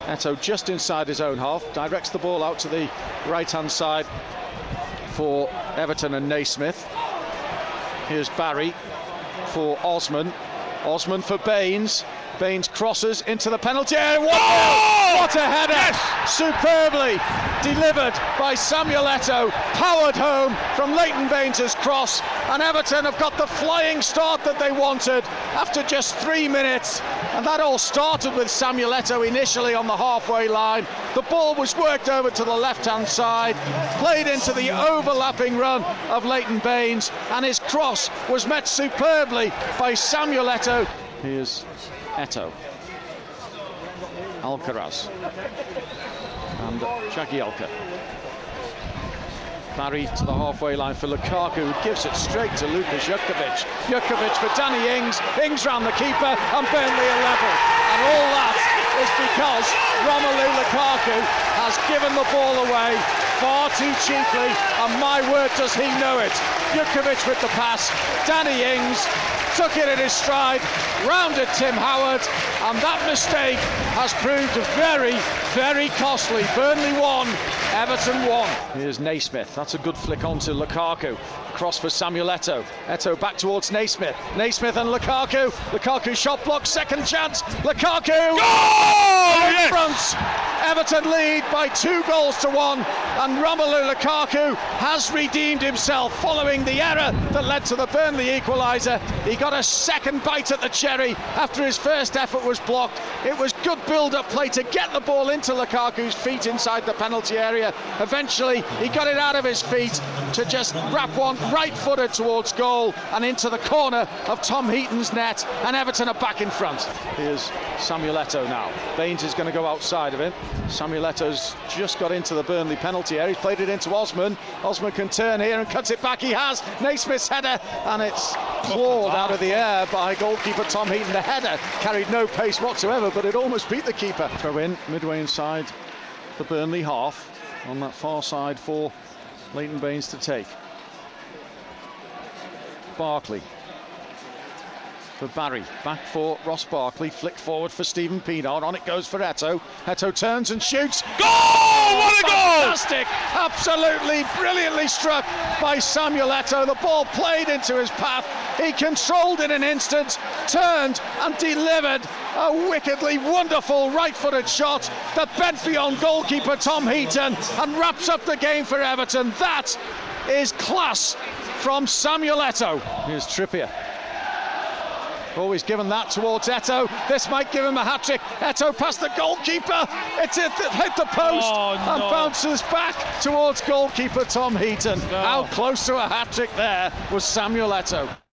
Eto'o just inside his own half, directs the ball out to the right-hand side for Everton and Naismith. Here's Barry for Osman. Osman for Baines. Baines crosses into the penalty area. What a header! Yes. Superbly delivered by Samuel Eto'o, powered home from Leighton Baines' cross, and Everton have got the flying start that they wanted after just 3 minutes. And that all started with Samuel Eto'o initially on the halfway line. The ball was worked over to the left-hand side, played into the overlapping run of Leighton Baines, and his cross was met superbly by Samuel Eto'o. Here's Eto'o, Alcaraz, and Jagielka. Barry to the halfway line for Lukaku, who gives it straight to Lukas Jutkiewicz. Jutkiewicz for Danny Ings. Ings round the keeper, and Burnley are level. And all that is because Romelu Lukaku has given the ball away far too cheaply, and my word, does he know it. Jutkiewicz with the pass. Danny Ings took it in his stride, rounded Tim Howard, and that mistake has proved very, very costly. Burnley 1, Everton 1. Here's Naismith. That's a good flick on to Lukaku. Cross for Samuel Eto'o. Eto'o back towards Naismith. Naismith and Lukaku. Lukaku shot block, second chance. Lukaku! Goal! In front. Everton lead by 2-1, and Romelu Lukaku has redeemed himself following the error that led to the Burnley equaliser. He got a second bite at the cherry after his first effort was blocked. It was good build-up play to get the ball into Lukaku's feet inside the penalty area. Eventually he got it out of his feet to just wrap one right-footed towards goal and into the corner of Tom Heaton's net, and Everton are back in front. Here's Samuel Eto'o now. Baines is going to go outside of him. Samuel Eto'o's just got into the Burnley penalty area. He's played it into Osman. Osman can turn here and cuts it back. He has. Naismith's header, and it's clawed out of the air by goalkeeper Tom Heaton. The header carried no pace whatsoever, but it almost beat the keeper. Throw in midway inside the Burnley half on that far side for Leighton Baines to take. Barkley for Barry, back for Ross Barkley, flick forward for Stephen Pienaar, on it goes for Eto'o. Eto'o turns and shoots. Goal! What a goal! Fantastic! Absolutely brilliantly struck by Samuel Eto'o. The ball played into his path. He controlled in an instant, turned and delivered a wickedly wonderful right-footed shot that bent beyond goalkeeper Tom Heaton and wraps up the game for Everton. That is class from Samuel Eto'o. Here's Trippier. Always given that towards Eto'o. This might give him a hat-trick. Eto'o past the goalkeeper. It's hit the post and bounces back towards goalkeeper Tom Heaton. How close to a hat-trick there was Samuel Eto'o.